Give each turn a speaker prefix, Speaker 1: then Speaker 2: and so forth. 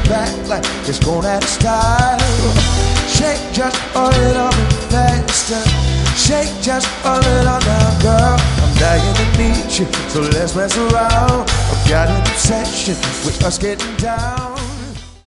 Speaker 1: back like it's going out of style. Shake just a little bit faster. Shake just a little now, girl. I'm dying to meet you, so let's mess around. I've got an obsession with us getting down.